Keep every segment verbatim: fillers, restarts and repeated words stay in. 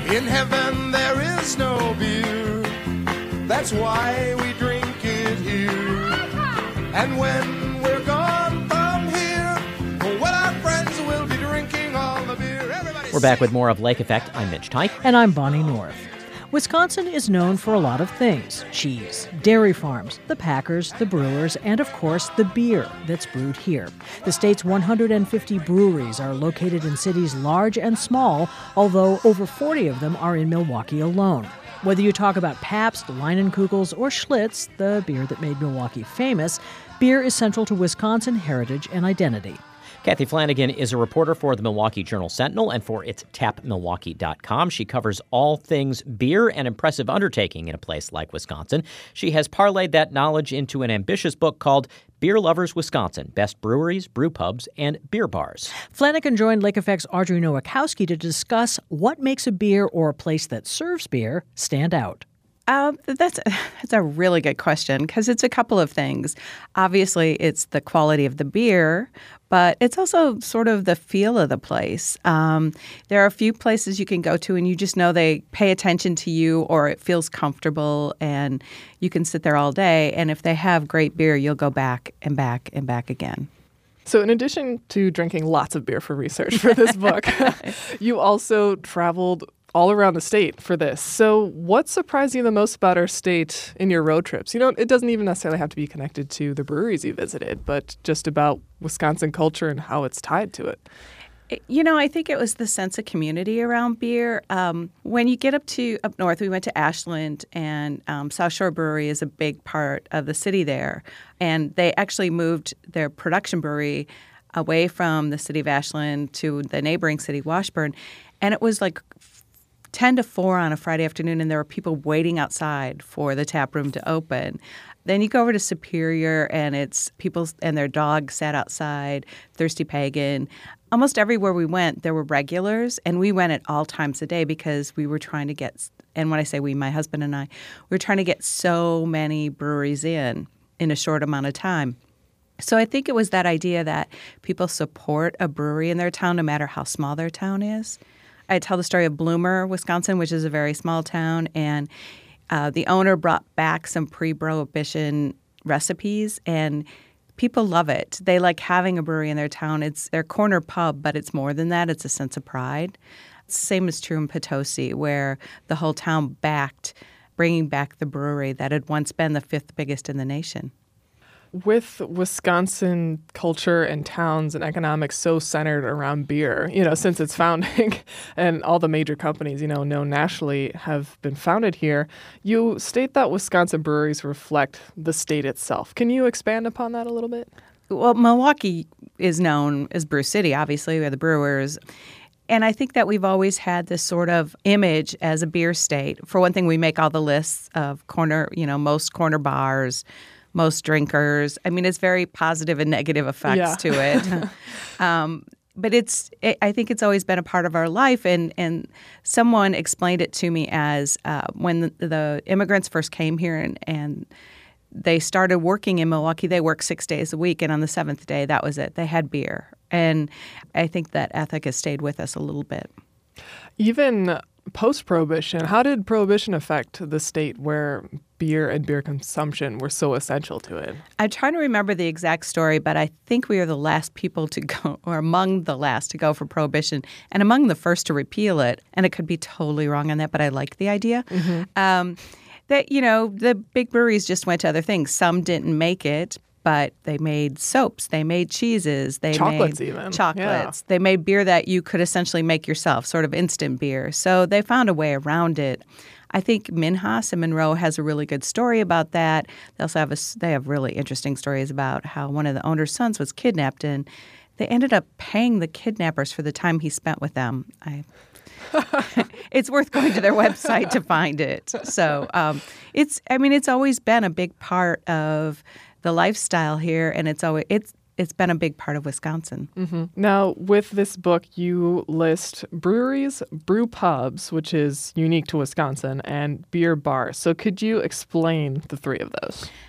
In heaven there is no beer. That's why we drink it here. And when we're gone from here, well, our friends will be drinking all the beer. Everybody We're back with more of Lake Effect. I'm Mitch Teich. And I'm Bonnie North. Wisconsin is known for a lot of things: cheese, dairy farms, the packers, the brewers, and of course the beer that's brewed here. The state's one hundred fifty breweries are located in cities large and small, although over forty of them are in Milwaukee alone. Whether you talk about Pabst, Leinenkugels, or Schlitz, the beer that made Milwaukee famous, beer is central to Wisconsin heritage and identity. Kathy Flanagan is a reporter for the Milwaukee Journal-Sentinel and for its tap milwaukee dot com. She covers all things beer, an impressive undertaking in a place like Wisconsin. She has parlayed that knowledge into an ambitious book called Beer Lovers Wisconsin: Best Breweries, Brew Pubs, and Beer Bars. Flanagan joined Lake Effect's Audrey Nowakowski to discuss what makes a beer or a place that serves beer stand out. Um, that's, that's a really good question because it's a couple of things. Obviously, it's the quality of the beer, but it's also sort of the feel of the place. Um, there are a few places you can go to and you just know they pay attention to you, or it feels comfortable and you can sit there all day. And if they have great beer, you'll go back and back and back again. So in addition to drinking lots of beer for research for this book, you also traveled all around the state for this. So what surprised you the most about our state in your road trips? You know, it doesn't even necessarily have to be connected to the breweries you visited, but just about Wisconsin culture and how it's tied to it. You know, I think it was the sense of community around beer. Um, when you get up to up north, we went to Ashland, and um, South Shore Brewery is a big part of the city there. And they actually moved their production brewery away from the city of Ashland to the neighboring city, Washburn. And it was like ten to four on a Friday afternoon, and there were people waiting outside for the tap room to open. Then you go over to Superior, and it's people and their dogs sat outside, Thirsty Pagan. Almost everywhere we went, there were regulars, and we went at all times of day because we were trying to get, and when I say we, my husband and I, we were trying to get so many breweries in in a short amount of time. So I think it was that idea that people support a brewery in their town no matter how small their town is. I tell the story of Bloomer, Wisconsin, which is a very small town, and uh, the owner brought back some pre-Prohibition recipes, and people love it. They like having a brewery in their town. It's their corner pub, but it's more than that. It's a sense of pride. Same is true in Potosi, where the whole town backed bringing back the brewery that had once been the fifth biggest in the nation. With Wisconsin culture and towns and economics so centered around beer, you know, since its founding, and all the major companies, you know, known nationally have been founded here, you state that Wisconsin breweries reflect the state itself. Can you expand upon that a little bit? Well, Milwaukee is known as Brew City, obviously. We're the brewers. And I think that we've always had this sort of image as a beer state. For one thing, we make all the lists of corner, you know, most corner bars, most drinkers. I mean, it's very positive and negative effects yeah. to it. um, but it's, it, I think it's always been a part of our life. And, and someone explained it to me as uh, when the, the immigrants first came here and, and they started working in Milwaukee, they worked six days a week. And on the seventh day, that was it. They had beer. And I think that ethic has stayed with us a little bit. Even post-Prohibition, how did Prohibition affect the state where beer and beer consumption were so essential to it? I'm trying to remember the exact story, but I think we were the last people to go, or among the last to go for Prohibition, and among the first to repeal it. And it could be totally wrong on that, but I like the idea. Mm-hmm. Um, that, you know, the big breweries just went to other things. Some didn't make it, but they made soaps, they made cheeses, they chocolates made even. chocolates. Yeah. They made beer that you could essentially make yourself, sort of instant beer. So they found a way around it. I think Minhas in Monroe has a really good story about that. They also have a, they have really interesting stories about how one of the owner's sons was kidnapped, and they ended up paying the kidnappers for the time he spent with them. I It's worth going to their website to find it. So um, it's, I mean, it's always been a big part of the lifestyle here, and it's always it's it's been a big part of Wisconsin. Mm-hmm. Now, with this book, you list breweries, brew pubs, which is unique to Wisconsin, and beer bars. So could you explain the three of those?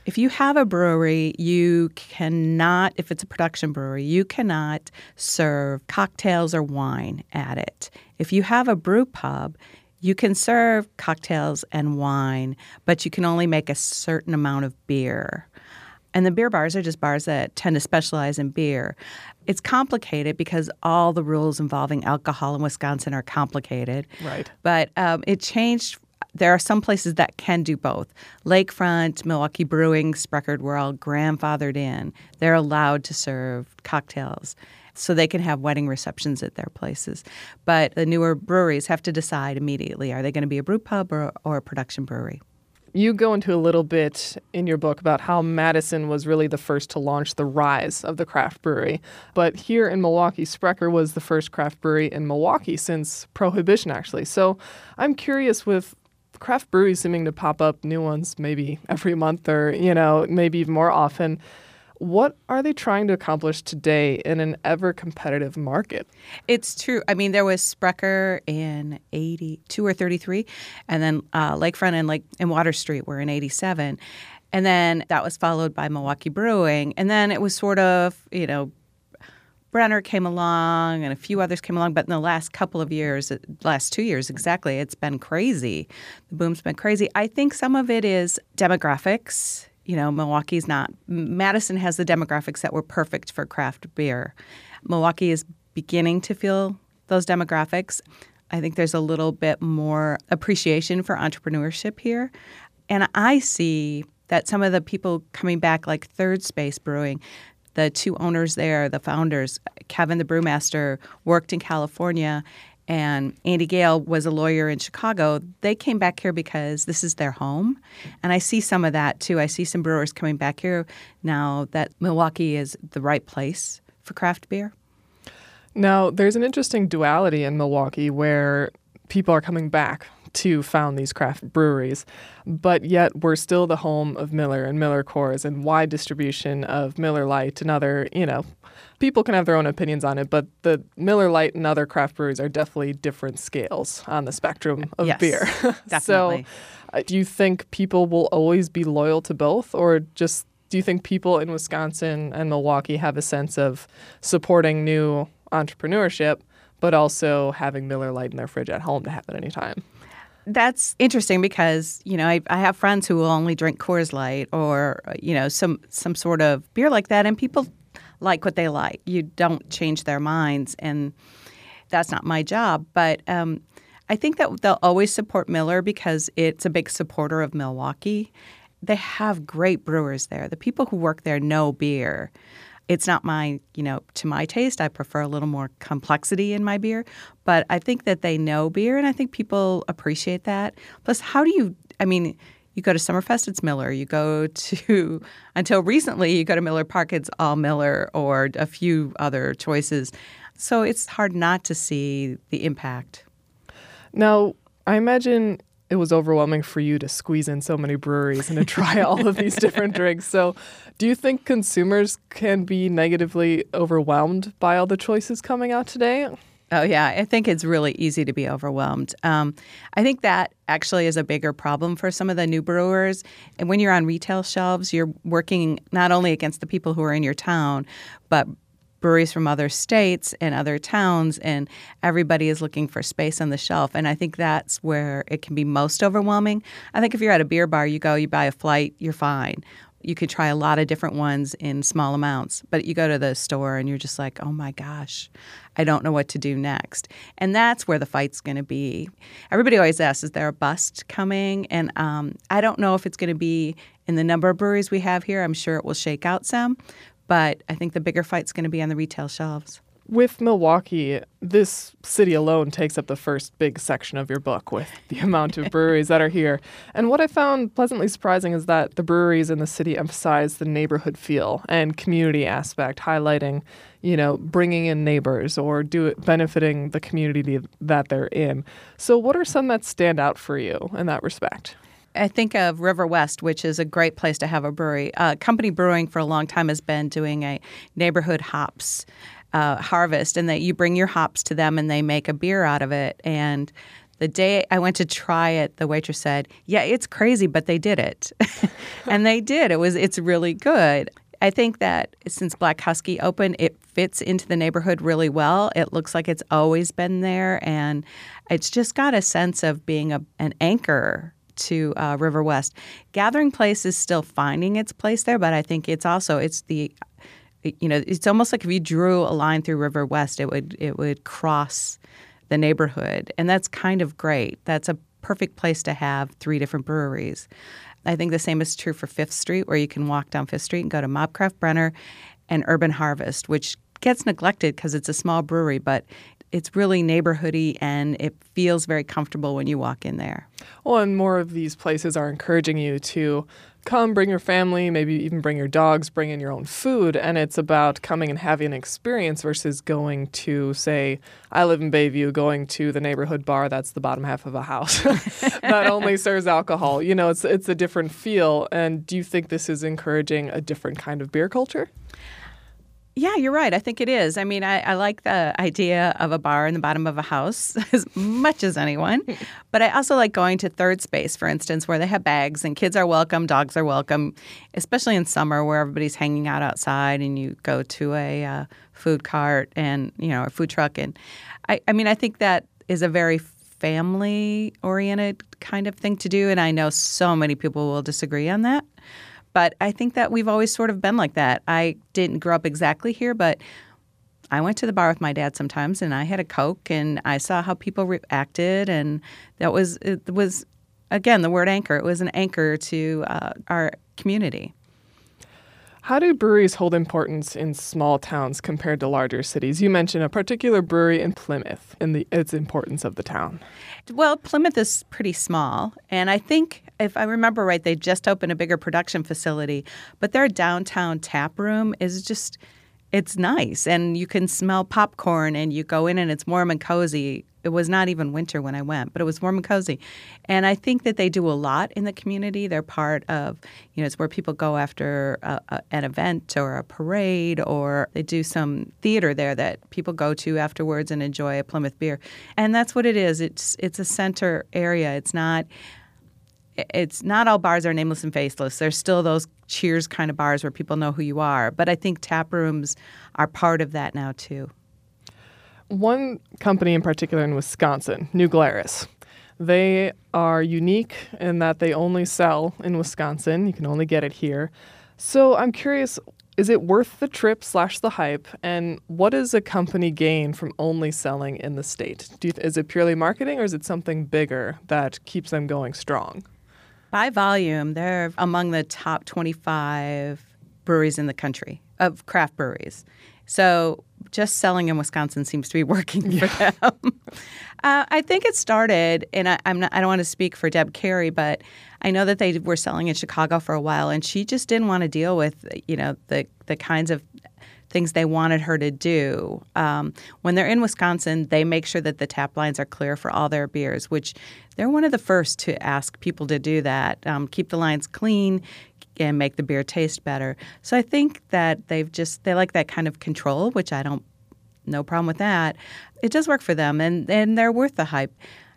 If you have a brewery, you cannot, if it's a production brewery, you cannot serve cocktails or wine at it. If you have a brew pub, you can serve cocktails and wine, but you can only make a certain amount of beer. And the beer bars are just bars that tend to specialize in beer. It's complicated because all the rules involving alcohol in Wisconsin are complicated. Right. But um, it changed. There are some places that can do both. Lakefront, Milwaukee Brewing, Spreckard were all grandfathered in. They're allowed to serve cocktails, so they can have wedding receptions at their places. But the newer breweries have to decide immediately, are they going to be a brew pub or, or a production brewery? You go into a little bit in your book about how Madison was really the first to launch the rise of the craft brewery. But here in Milwaukee, Sprecher was the first craft brewery in Milwaukee since Prohibition, actually. So I'm curious, with craft breweries seeming to pop up, new ones maybe every month or, you know, maybe even more often, what are they trying to accomplish today in an ever-competitive market? It's true. I mean, there was Sprecher in eighty-two or thirty-three, and then uh, Lakefront and Lake and Water Street were in eighty-seven. And then that was followed by Milwaukee Brewing. And then it was sort of, you know, Brenner came along and a few others came along. But in the last couple of years, last two years exactly, it's been crazy. The boom's been crazy. I think some of it is demographics. You know, Milwaukee's not. Madison has the demographics that were perfect for craft beer. Milwaukee is beginning to feel those demographics. I think there's a little bit more appreciation for entrepreneurship here. And I see that some of the people coming back, like Third Space Brewing, the two owners there, the founders, Kevin, the brewmaster, worked in California, and Andy Gale was a lawyer in Chicago. They came back here because this is their home. And I see some of that, too. I see some brewers coming back here now that Milwaukee is the right place for craft beer. Now, there's an interesting duality in Milwaukee where people are coming back to found these craft breweries, but yet we're still the home of Miller and Miller Coors and wide distribution of Miller Lite and other, you know, people can have their own opinions on it, but the Miller Lite and other craft breweries are definitely different scales on the spectrum of yes, beer. Definitely. So uh, do you think people will always be loyal to both, or just do you think people in Wisconsin and Milwaukee have a sense of supporting new entrepreneurship, but also having Miller Lite in their fridge at home to have at any time? That's interesting because, you know, I, I have friends who will only drink Coors Light or, you know, some some sort of beer like that, and people like what they like. You don't change their minds, and that's not my job. But um, I think that they'll always support Miller because it's a big supporter of Milwaukee. They have great brewers there. The people who work there know beer. It's not my, you know, to my taste. I prefer a little more complexity in my beer. But I think that they know beer, and I think people appreciate that. Plus, how do you, I mean, you go to Summerfest, it's Miller. You go to, until recently, you go to Miller Park, it's all Miller or a few other choices. So it's hard not to see the impact. Now, I imagine it was overwhelming for you to squeeze in so many breweries and to try all of these different drinks. So do you think consumers can be negatively overwhelmed by all the choices coming out today? Oh, yeah. I think it's really easy to be overwhelmed. Um, I think that actually is a bigger problem for some of the new brewers. And when you're on retail shelves, you're working not only against the people who are in your town, but breweries from other states and other towns, and everybody is looking for space on the shelf. And I think that's where it can be most overwhelming. I think if you're at a beer bar, you go, you buy a flight, you're fine. You could try a lot of different ones in small amounts, but you go to the store and you're just like, oh my gosh, I don't know what to do next. And that's where the fight's going to be. Everybody always asks, is there a bust coming? And um, I don't know if it's going to be in the number of breweries we have here. I'm sure it will shake out some. But I think the bigger fight's going to be on the retail shelves. With Milwaukee, this city alone takes up the first big section of your book with the amount of breweries that are here. And what I found pleasantly surprising is that the breweries in the city emphasize the neighborhood feel and community aspect, highlighting, you know, bringing in neighbors or do it benefiting the community that they're in. So what are some that stand out for you in that respect? I think of River West, which is a great place to have a brewery. Uh, Company Brewing for a long time has been doing a neighborhood hops uh, harvest, and that you bring your hops to them and they make a beer out of it. And The day I went to try it, the waitress said, "Yeah, it's crazy, but they did it." And they did. It was it's really good. I think that since Black Husky opened, it fits into the neighborhood really well. It looks like it's always been there, and it's just got a sense of being a, an anchor to uh, River West. Gathering Place is still finding its place there, but I think it's also it's the you know it's almost like if you drew a line through River West, it would it would cross the neighborhood, and that's kind of great. That's a perfect place to have three different breweries. I think the same is true for Fifth Street, where you can walk down Fifth Street and go to Mobcraft Brenner and Urban Harvest, which gets neglected because it's a small brewery, but it's really neighborhoody and it feels very comfortable when you walk in there. Well, and more of these places are encouraging you to come, bring your family, maybe even bring your dogs, bring in your own food. And it's about coming and having an experience versus going to, say, I live in Bayview, going to the neighborhood bar that's the bottom half of a house that only serves alcohol. You know, it's it's a different feel. And do you think this is encouraging a different kind of beer culture? Yeah, you're right. I think it is. I mean, I, I like the idea of a bar in the bottom of a house as much as anyone. But I also like going to Third Space, for instance, where they have bags and kids are welcome, dogs are welcome, especially in summer where everybody's hanging out outside and you go to a uh, food cart and, you know, a food truck. And I, I mean, I think that is a very family-oriented kind of thing to do. And I know so many people will disagree on that. But I think that we've always sort of been like that. I didn't grow up exactly here, but I went to the bar with my dad sometimes, and I had a Coke, and I saw how people reacted, and that was it was again the word anchor. It was an anchor to uh, our community. How do breweries hold importance in small towns compared to larger cities? You mentioned a particular brewery in Plymouth and the its importance of the town. Well, Plymouth is pretty small, and I think if I remember right, they just opened a bigger production facility, but their downtown tap room is just, it's nice, and you can smell popcorn, and you go in and it's warm and cozy. It was not even winter when I went, but it was warm and cozy. And I think that they do a lot in the community. They're part of, you know, it's where people go after a, a, an event or a parade, or they do some theater there that people go to afterwards and enjoy a Plymouth beer. And that's what it is. It's it's a center area. It's not it's not all bars are nameless and faceless. There's still those Cheers kind of bars where people know who you are. But I think tap rooms are part of that now too. One company in particular in Wisconsin, New Glarus, they are unique in that they only sell in Wisconsin. You can only get it here. So I'm curious, is it worth the trip slash the hype? And what does a company gain from only selling in the state? Do you, is it purely marketing, or is it something bigger that keeps them going strong? By volume, they're among the top twenty-five breweries in the country, of craft breweries. So just selling in Wisconsin seems to be working for yeah. them. uh, I think it started, and I, I'm not, I don't want to speak for Deb Carey, but I know that they were selling in Chicago for a while, and she just didn't want to deal with, you know, the the kinds of things they wanted her to do. Um, when they're in Wisconsin, they make sure that the tap lines are clear for all their beers, which they're one of the first to ask people to do that. Um, keep the lines clean and make the beer taste better. So I think that they've just, they like that kind of control, which I don't, no problem with that. It does work for them, and, and they're worth the hype.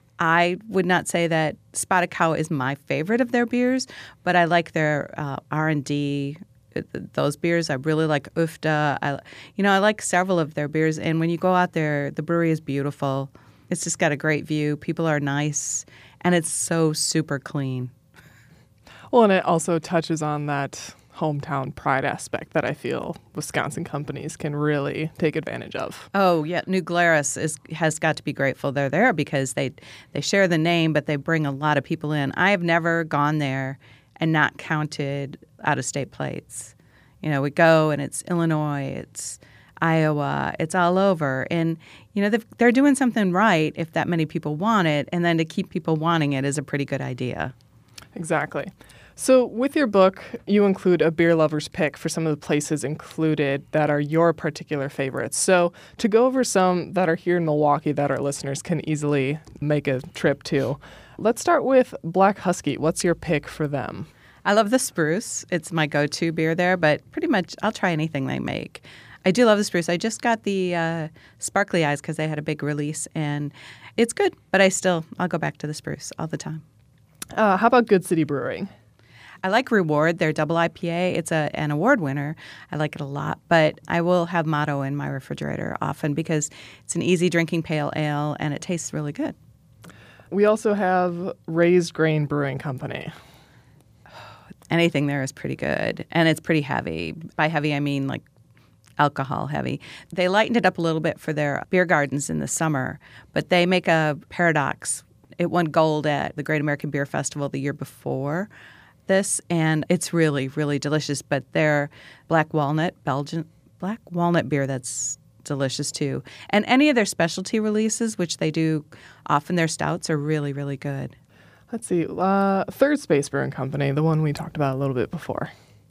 I would not say that Spotted Cow is my favorite of their beers, but I like their uh, R and D, those beers. I really like Ufta. I, you know, I like several of their beers. And when you go out there, the brewery is beautiful. It's just got a great view. People are nice, and it's so super clean. Well, and it also touches on that hometown pride aspect that I feel Wisconsin companies can really take advantage of. Oh, yeah. New Glarus is, has got to be grateful they're there because they they share the name, but they bring a lot of people in. I have never gone there and not counted out-of-state plates. You know, we go and it's Illinois, it's Iowa, it's all over. And, you know, they're doing something right if that many people want it, and then to keep people wanting it is a pretty good idea. Exactly. So with your book, you include a beer lover's pick for some of the places included that are your particular favorites. So to go over some that are here in Milwaukee that our listeners can easily make a trip to, let's start with Black Husky. What's your pick for them? I love the Spruce. It's my go-to beer there, but pretty much I'll try anything they make. I do love the Spruce. I just got the uh, Sparkly Eyes because they had a big release, and It's good, but I still, I'll go back to the Spruce all the time. Uh, how about Good City Brewing? I like Reward, their double I P A. It's a, an award winner. I like it a lot, but I will have Motto in my refrigerator often because it's an easy drinking pale ale and it tastes really good. We also have Raised Grain Brewing Company. Anything there is pretty good, and it's pretty heavy. By heavy, I mean like alcohol heavy. They lightened it up a little bit for their beer gardens in the summer, but they make a Paradox. It won gold at the Great American Beer Festival the year before this, and it's really, really delicious. But their black walnut, Belgian black walnut beer, that's delicious too. And any of their specialty releases, which they do often, their stouts are really, really good. Let's see. Uh, Third Space Brewing Company, the one we talked about a little bit before.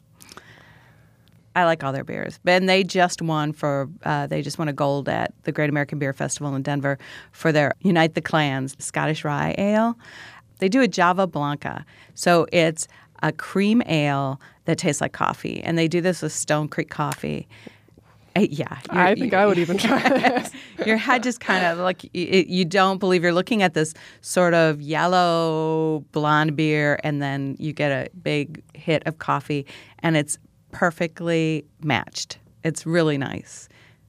I like all their beers. And they just won for, uh, they just won a gold at the Great American Beer Festival in Denver for their Unite the Clans Scottish Rye Ale. They do a Java Blanca. So it's a cream ale that tastes like coffee. And they do this with Stone Creek coffee. Uh, yeah. I think I would even try this. Your head just kind of like, you, you don't believe you're looking at this sort of yellow blonde beer, and then you get a big hit of coffee, and it's perfectly matched. It's really nice.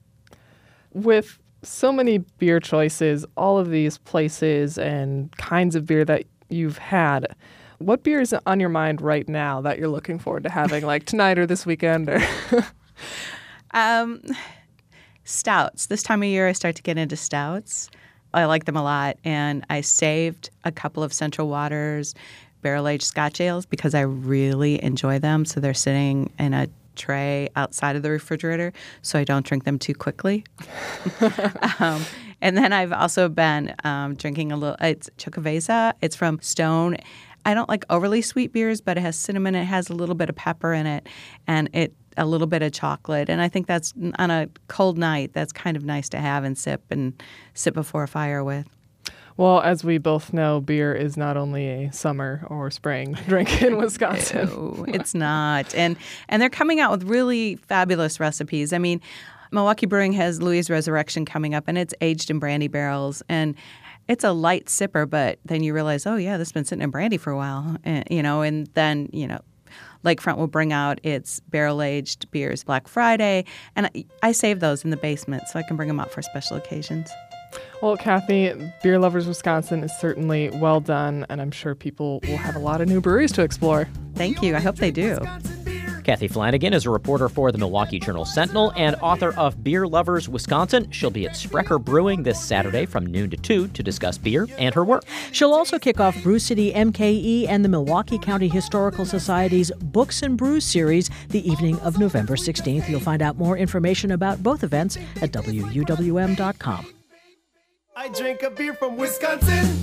With so many beer choices, all of these places and kinds of beer that you've had, what beer is on your mind right now that you're looking forward to having, like tonight or this weekend? Or um, stouts. This time of year, I start to get into stouts. I like them a lot, and I saved a couple of Central Waters barrel-aged Scotch ales because I really enjoy them. So they're sitting in a tray outside of the refrigerator so I don't drink them too quickly. um, and then I've also been um, drinking a little, it's Chocoveza. It's from Stone. I don't like overly sweet beers, but it has cinnamon. It has a little bit of pepper in it, and it a little bit of chocolate. And I think that's, on a cold night, that's kind of nice to have and sip and sit before a fire with. Well, as we both know, beer is not only a summer or spring drink in Wisconsin. No, it's not. And and they're coming out with really fabulous recipes. I mean, Milwaukee Brewing has Louis Resurrection coming up, and it's aged in brandy barrels. And it's a light sipper, but then you realize, oh, yeah, this has been sitting in brandy for a while. And, you know, and then, you know, Lakefront will bring out its barrel-aged beers Black Friday. And I, I save those in the basement so I can bring them out for special occasions. Well, Kathy, Beer Lovers Wisconsin is certainly well done, and I'm sure people will have a lot of new breweries to explore. Thank you. I hope they do. Kathy Flanagan is a reporter for the Milwaukee Journal-Sentinel and author of Beer Lovers Wisconsin. She'll be at Sprecher Brewing this Saturday from noon to two to discuss beer and her work. She'll also kick off Brew City M K E and the Milwaukee County Historical Society's Books and Brews series the evening of November sixteenth. You'll find out more information about both events at W U W M dot com. I drink a beer from Wisconsin.